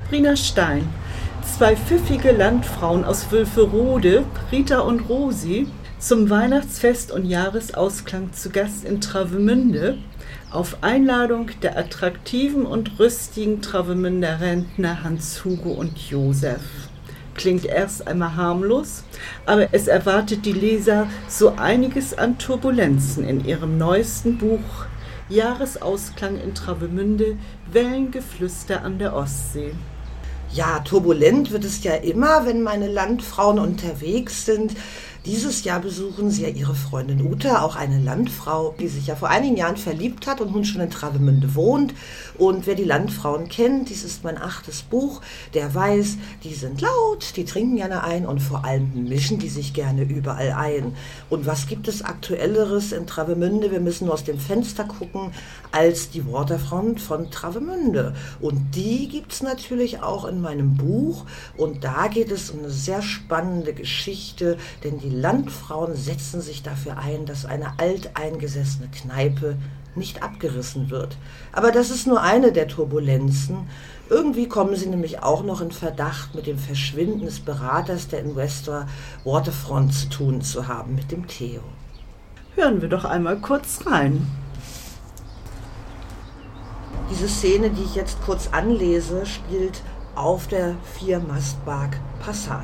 Brina Stein. Zwei pfiffige Landfrauen aus Wülferode, Rita und Rosi, zum Weihnachtsfest und Jahresausklang zu Gast in Travemünde, auf Einladung der attraktiven und rüstigen Travemünder Rentner Hans-Hugo und Josef. Klingt erst einmal harmlos, aber es erwartet die Leser so einiges an Turbulenzen in ihrem neuesten Buch Jahresausklang in Travemünde, Wellengeflüster an der Ostsee. Ja, turbulent wird es ja immer, wenn meine Landfrauen unterwegs sind. Dieses Jahr besuchen sie ja ihre Freundin Ute, auch eine Landfrau, die sich ja vor einigen Jahren verliebt hat und nun schon in Travemünde wohnt. Und wer die Landfrauen kennt, dies ist mein 8. Buch, der weiß, die sind laut, die trinken gerne ein und vor allem mischen die sich gerne überall ein. Und was gibt es Aktuelleres in Travemünde? Wir müssen nur aus dem Fenster gucken, als die Waterfront von Travemünde. Und die gibt es natürlich auch in meinem Buch. Und da geht es um eine sehr spannende Geschichte, denn die Landfrauen setzen sich dafür ein, dass eine alteingesessene Kneipe nicht abgerissen wird. Aber das ist nur eine der Turbulenzen. Irgendwie kommen sie nämlich auch noch in Verdacht, mit dem Verschwinden des Beraters der Investor Waterfront zu tun zu haben, mit dem Theo. Hören wir doch einmal kurz rein. Diese Szene, die ich jetzt kurz anlese, spielt auf der Viermastbark Passat.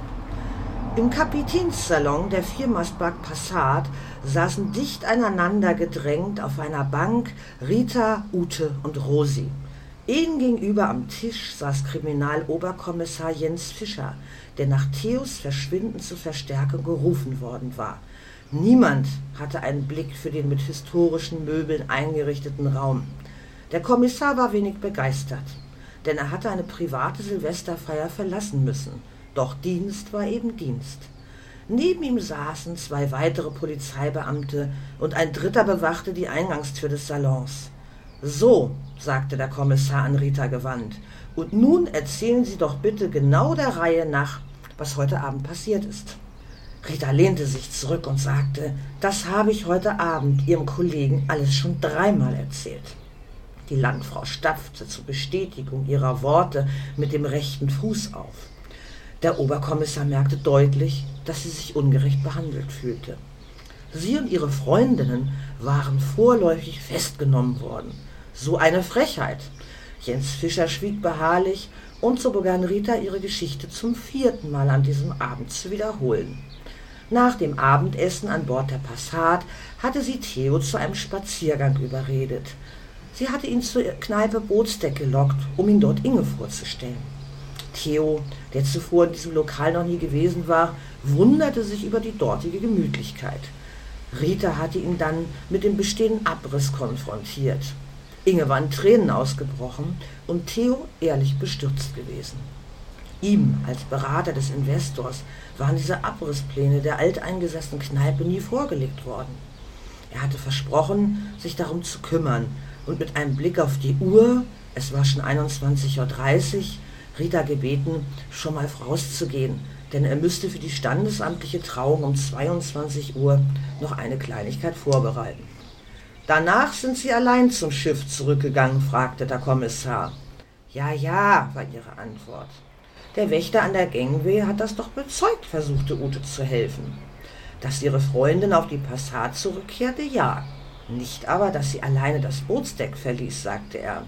Im Kapitänssalon der Viermastbark Passat saßen dicht aneinander gedrängt auf einer Bank Rita, Ute und Rosi. Ihnen gegenüber am Tisch saß Kriminaloberkommissar Jens Fischer, der nach Theos Verschwinden zur Verstärkung gerufen worden war. Niemand hatte einen Blick für den mit historischen Möbeln eingerichteten Raum. Der Kommissar war wenig begeistert, denn er hatte eine private Silvesterfeier verlassen müssen. Doch Dienst war eben Dienst. Neben ihm saßen 2 weitere Polizeibeamte und ein dritter bewachte die Eingangstür des Salons. »So«, sagte der Kommissar an Rita gewandt, »und nun erzählen Sie doch bitte genau der Reihe nach, was heute Abend passiert ist.« Rita lehnte sich zurück und sagte, »Das habe ich heute Abend Ihrem Kollegen alles schon 3-mal erzählt.« Die Landfrau stapfte zur Bestätigung ihrer Worte mit dem rechten Fuß auf. Der Oberkommissar merkte deutlich, dass sie sich ungerecht behandelt fühlte. Sie und ihre Freundinnen waren vorläufig festgenommen worden. So eine Frechheit! Jens Fischer schwieg beharrlich und so begann Rita ihre Geschichte zum 4. Mal an diesem Abend zu wiederholen. Nach dem Abendessen an Bord der Passat hatte sie Theo zu einem Spaziergang überredet. Sie hatte ihn zur Kneipe Bootsdeck gelockt, um ihn dort Inge vorzustellen. Theo, der zuvor in diesem Lokal noch nie gewesen war, wunderte sich über die dortige Gemütlichkeit. Rita hatte ihn dann mit dem bestehenden Abriss konfrontiert. Inge war in Tränen ausgebrochen und Theo ehrlich bestürzt gewesen. Ihm als Berater des Investors waren diese Abrisspläne der alteingesessenen Kneipe nie vorgelegt worden. Er hatte versprochen, sich darum zu kümmern und mit einem Blick auf die Uhr, es war schon 21:30 Uhr, Rita gebeten, schon mal rauszugehen, denn er müsste für die standesamtliche Trauung um 22 Uhr noch eine Kleinigkeit vorbereiten. »Danach sind Sie allein zum Schiff zurückgegangen?« fragte der Kommissar. »Ja«, war ihre Antwort. »Der Wächter an der Gangway hat das doch bezeugt«, versuchte Ute zu helfen. »Dass ihre Freundin auf die Passat zurückkehrte, ja. Nicht aber, dass sie alleine das Bootsdeck verließ«, sagte er.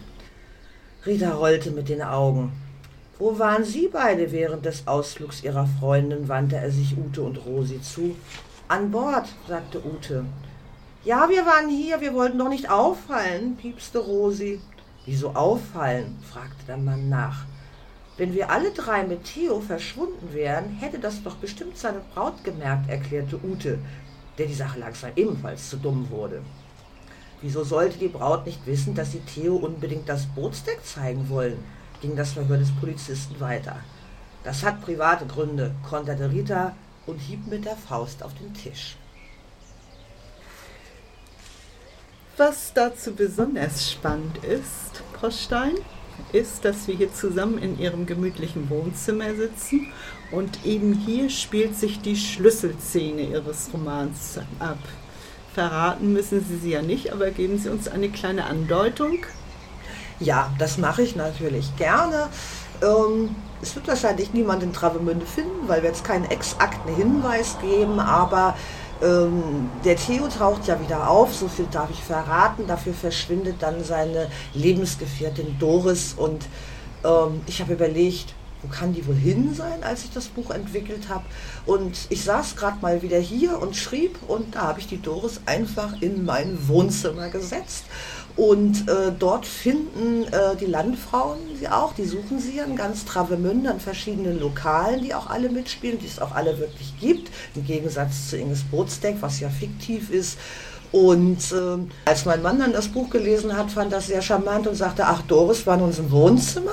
Rita rollte mit den Augen. »Wo waren Sie beide während des Ausflugs Ihrer Freundin?« wandte er sich Ute und Rosi zu. »An Bord«, sagte Ute. »Ja, wir waren hier, wir wollten doch nicht auffallen«, piepste Rosi. »Wieso auffallen?«, fragte der Mann nach. »Wenn wir alle 3 mit Theo verschwunden wären, hätte das doch bestimmt seine Braut gemerkt«, erklärte Ute, der die Sache langsam ebenfalls zu dumm wurde. »Wieso sollte die Braut nicht wissen, dass sie Theo unbedingt das Bootsdeck zeigen wollen?«, ging das Verhör des Polizisten weiter. »Das hat private Gründe«, konterte Rita und hieb mit der Faust auf den Tisch. Was dazu besonders spannend ist, Frau Stein, ist, dass wir hier zusammen in Ihrem gemütlichen Wohnzimmer sitzen und eben hier spielt sich die Schlüsselszene Ihres Romans ab. Verraten müssen Sie sie ja nicht, aber geben Sie uns eine kleine Andeutung. Ja, das mache ich natürlich gerne. Es wird wahrscheinlich niemand in Travemünde finden, weil wir jetzt keinen exakten Hinweis geben, aber der Theo taucht ja wieder auf, so viel darf ich verraten. Dafür verschwindet dann seine Lebensgefährtin Doris und ich habe überlegt, wo kann die wohl hin sein, als ich das Buch entwickelt habe. Und ich saß gerade mal wieder hier und schrieb und da habe ich die Doris einfach in mein Wohnzimmer gesetzt. Und dort finden die Landfrauen sie auch, die suchen sie in ganz Travemünde an verschiedenen Lokalen, die auch alle mitspielen, die es auch alle wirklich gibt, im Gegensatz zu Inges Bootsteck, was ja fiktiv ist. Und als mein Mann dann das Buch gelesen hat, fand das sehr charmant und sagte, ach, Doris war in unserem Wohnzimmer.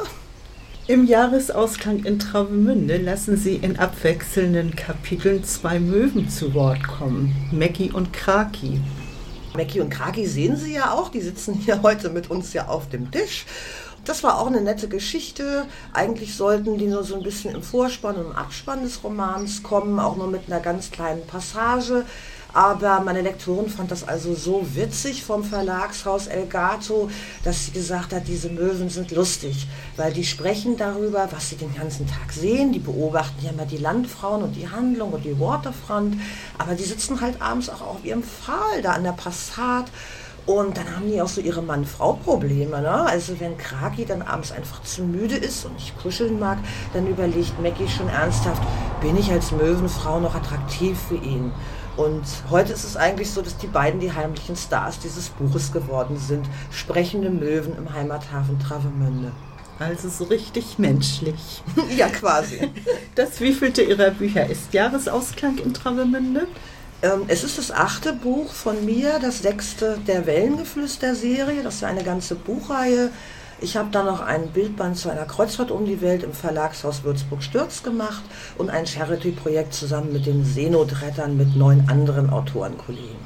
Im Jahresausklang in Travemünde lassen Sie in abwechselnden Kapiteln 2 Möwen zu Wort kommen, Mäcki und Kraki. Mäcki und Kraki sehen Sie ja auch, die sitzen hier heute mit uns ja auf dem Tisch. Das war auch eine nette Geschichte. Eigentlich sollten die nur so ein bisschen im Vorspann und im Abspann des Romans kommen, auch nur mit einer ganz kleinen Passage. Aber meine Lektorin fand das also so witzig vom Verlagshaus Elgato, dass sie gesagt hat, diese Möwen sind lustig, weil die sprechen darüber, was sie den ganzen Tag sehen. Die beobachten ja immer die Landfrauen und die Handlung und die Waterfront, aber die sitzen halt abends auch auf ihrem Pfahl da an der Passat. Und dann haben die auch so ihre Mann-Frau-Probleme, ne? Also wenn Kraki dann abends einfach zu müde ist und nicht kuscheln mag, dann überlegt Mäcki schon ernsthaft, bin ich als Möwenfrau noch attraktiv für ihn? Und heute ist es eigentlich so, dass die beiden die heimlichen Stars dieses Buches geworden sind. Sprechende Möwen im Heimathafen Travemünde. Also so richtig menschlich. Ja, quasi. Das wievielte Ihrer Bücher ist Jahresausklang in Travemünde? Es ist das 8. Buch von mir, das 6. der Wellengeflüster-Serie. Das ist ja eine ganze Buchreihe. Ich habe dann noch einen Bildband zu einer Kreuzfahrt um die Welt im Verlagshaus Würzburg-Stürz gemacht und ein Charity-Projekt zusammen mit den Seenotrettern mit 9 anderen Autorenkollegen.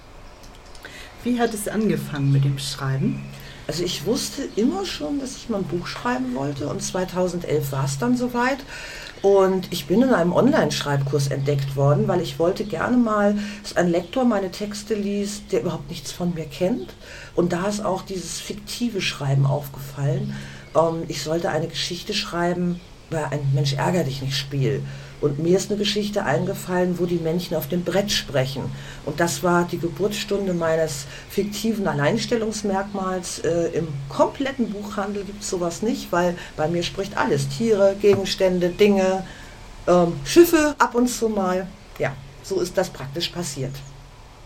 Wie hat es angefangen mit dem Schreiben? Also ich wusste immer schon, dass ich mal ein Buch schreiben wollte und 2011 war es dann soweit. Und ich bin in einem Online-Schreibkurs entdeckt worden, weil ich wollte gerne mal, dass ein Lektor meine Texte liest, der überhaupt nichts von mir kennt. Und da ist auch dieses fiktive Schreiben aufgefallen. Ich sollte eine Geschichte schreiben bei ein Mensch ärger dich nicht Spiel. Und mir ist eine Geschichte eingefallen, wo die Männchen auf dem Brett sprechen. Und das war die Geburtsstunde meines fiktiven Alleinstellungsmerkmals. Im kompletten Buchhandel gibt es sowas nicht, weil bei mir spricht alles. Tiere, Gegenstände, Dinge, Schiffe ab und zu mal. Ja, so ist das praktisch passiert.